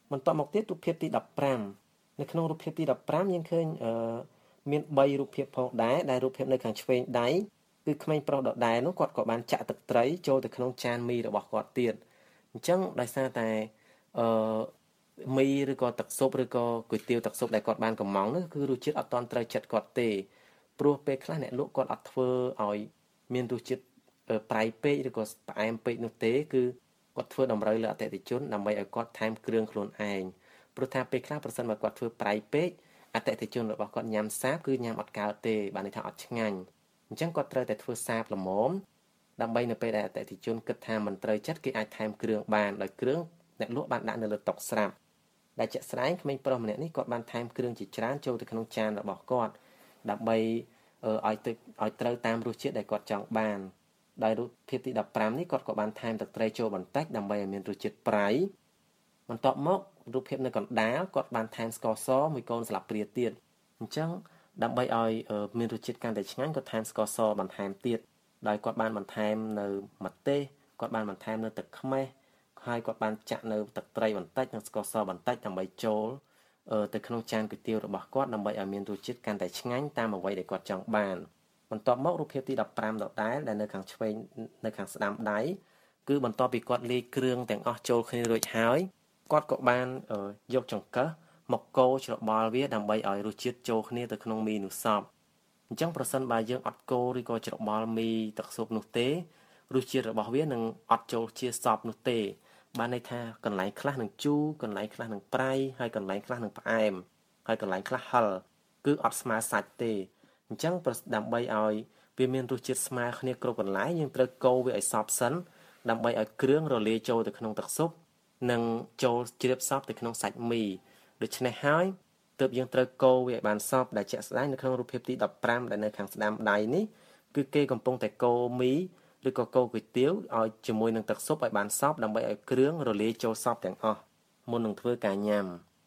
បន្ទាប់មកទៀតរូបភាពទី15នៅក្នុងរូបភាពទី15យើងឃើញមាន3រូបភាពផងដែរដែលរូបភាពនៅខាងឆ្វេងដៃគឺក្មេងប្រុសដដែលនោះគាត់ក៏បានចាក់ទឹកត្រីចូលទៅក្នុងចានមីរបស់គាត់ទៀតអញ្ចឹងដោយសារតែមីឬក៏ទឹកស៊ុបឬក៏គុយទាវទឹកស៊ុបដែលគាត់បានកំងនោះគឺរសជាតិអត់ទាន់ត្រូវចិត្តគាត់ទេព្រោះពេលខ្លះអ្នកលក់គាត់អត់ធ្វើឲ្យមានរសជាតិប្រៃពេកឬក៏ផ្អែមពេកនោះទេគឺគាត់ធ្វើតម្រូវលើអតិថិជនដើម្បីឲ្យគាត់ថែមគ្រឿងខ្លួនឯងព្រោះថាពេលខ្លះប្រសិនបើគាត់ធ្វើប្រៃពេកអតិថិជនរបស់គាត់ញ៉ាំសាបគឺញ៉ាំអត់កើតទេបានន័យថាអត់ឆ្ងាញ់អញ្ចឹងគាត់ត្រូវតែធ្វើសាបល្មមដើម្បីនៅពេលដែលអតិថិជនគិតថាមិនត្រូវចិត្តគេអាចថែមគ្រឿងបានដោយគ្រឿងអ្នកលក់បានដាក់នៅលើតុស្រាប់ដែលជាក់ស្ដែងក្មេងប្រុសម្នាក់នេះគាត់បានថែមគ្រឿងជាច្រើនចូលទៅក្នុងចានរបស់គាត់ដើម្បីឲ្យត្រូវតាមរសជាតិដែលគាត់ចង់បានដោយរូបភាពទី15នេះគាត់ក៏បានថែមទឹកត្រីចូលបន្តិចដើម្បីឲ្យមានរសជាតិប្រៃបន្ទាប់មករូបភាពនៅកណ្ដាលគាត់បានថែមស្ករសមួយកូនស្លាបព្រាទៀតអញ្ចឹងដើម្បីឲ្យមានរសជាតិកាន់តែឆ្ងាញ់គាត់ថែមស្ករសបន្ថែមទៀតដោយគាត់បានបន្ថែមនៅម្ទេសគាត់បានបន្ថែមនៅទឹកខ្មេះហើយគាត់បានចាក់នៅទឹកត្រីបន្តិចនិងស្ករសបន្តិចដើម្បីចូលទៅក្នុងចានគុយទាវរបស់គាត់ដើម្បីឲ្យមានរសជាតិកាន់តែឆ្ងាញ់តាមអ្វីដែលគាត់ចង់បានបន្ទាប់មករូបភាពទី15ដដែលដែលនៅខាងឆ្វេងនៅខាងស្ដាំដៃគឺបន្ទាប់ពីគាត់លាយគ្រឿងទាំងអស់ចូលគ្នារួចហើយគាត់ក៏បានយកចង្កឹះមកកូរច្របល់វាដើម្បីឲ្យរសជាតិចូលគ្នាទៅក្នុងមីនោះសព្វអញ្ចឹងប្រសិនបើយើងអត់កូរឬក៏ច្របល់មីទឹកស៊ុបនោះទេរសជាតិរបស់វានឹងអត់ចូលជាសព្វនោះទេបានន័យថាកន្លែងខ្លះនឹងជូរកន្លែងខ្លះនឹងប្រៃហើយកន្លែងខ្លះនឹងផ្អែមហើយកន្លែងខ្លះហឹរគឺអត់ស្មើសាច់ទេអញ្ចឹងដើម្បីឲ្យវាមានរសជាតិស្មើគ្នាគ្រប់កន្លែងយើងត្រូវកូរវាឲ្យសព្វសិនដើម្បីឲ្យគ្រឿងរលាយចូលទៅក្នុងទឹកស៊ុបនិងចូលជ្រាបសព្វទៅក្នុងសាច់មីដូច្នេះហើយទើបយើងត្រូវកូរវាឲ្យបានសព្វដែលជាក់ស្ដែងនៅក្នុងរូបភាពទី15ដែលនៅខាងស្ដាំដៃនេះគឺគេកំពុងតែកូរមីឬក៏កូរគុយទាវឲ្យជាមួយនឹងទឹកស៊ុបឲ្យបានសព្វដើម្បីឲ្យគ្រឿងរលាយចូលសព្វទាំងអស់មុននឹងធ្វើការញ៉ាំ